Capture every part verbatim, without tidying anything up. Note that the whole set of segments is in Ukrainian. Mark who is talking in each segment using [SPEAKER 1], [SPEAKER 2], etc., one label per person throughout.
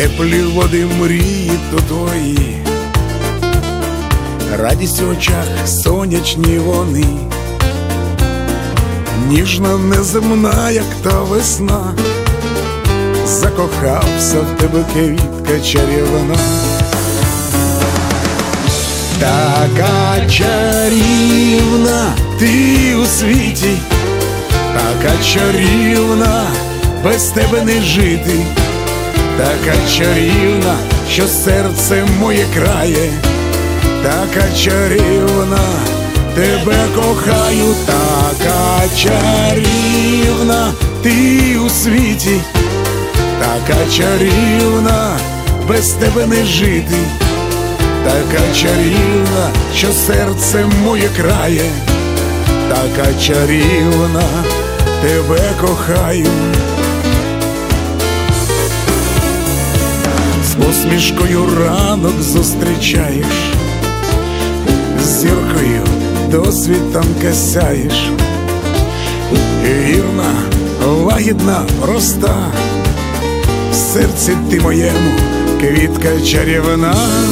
[SPEAKER 1] теплі води мрії то твої, радість в очах сонячні вони, ніжна неземна, як та весна, закохався в тебе, квітка чарівна. Така чарівна ти у світі, така чарівна, без тебе не жити, така чарівна, що серце моє крає, така чарівна, тебе кохаю, така чарівна ти у світі, така чарівна, без тебе не жити, така чарівна, що серце моє крає, така чарівна, тебе кохаю. З посмішкою ранок зустрічаєш, з зіркою до світанка сяєш, вірна, лагідна, проста, в серці ти моєму квітка чарівна.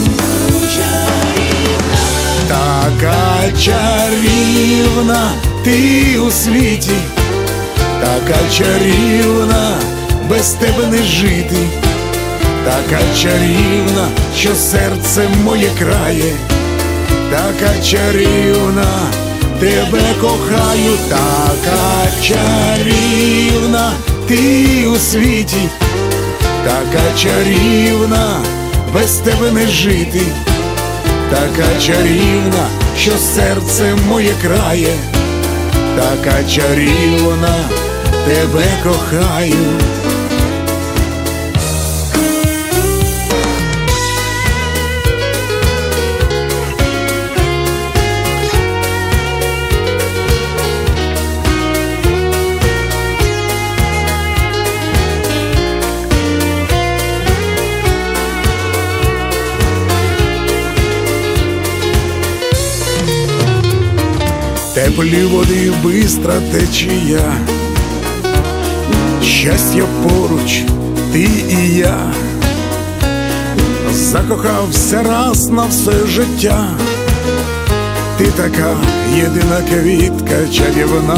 [SPEAKER 1] Така чарівна ти у світі, така чарівна, без тебе не жити, така чарівна, що серце моє крає, така чарівна, тебе кохаю, така чарівна ти у світі, така чарівна, без тебе не жити, така чарівна, що серце моє крає, така чарівна, тебе кохаю. Теплі води бистра течія, щастя поруч, ти і я, закохався раз на все життя, ти така єдина квітка чарівна,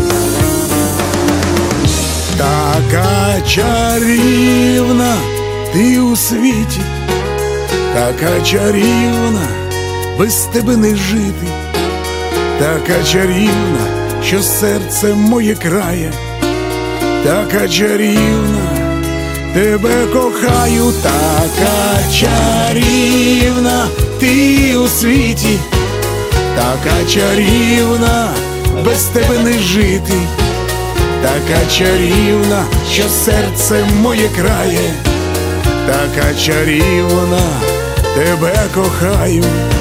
[SPEAKER 1] така чарівна ти у світі, така чарівна, без тебе не жити, така чарівна, що серце моє крає, така чарівна, тебе кохаю, така чарівна ти у світі, така чарівна, без тебе не жити, така чарівна, що серце моє крає, така чарівна, тебе кохаю.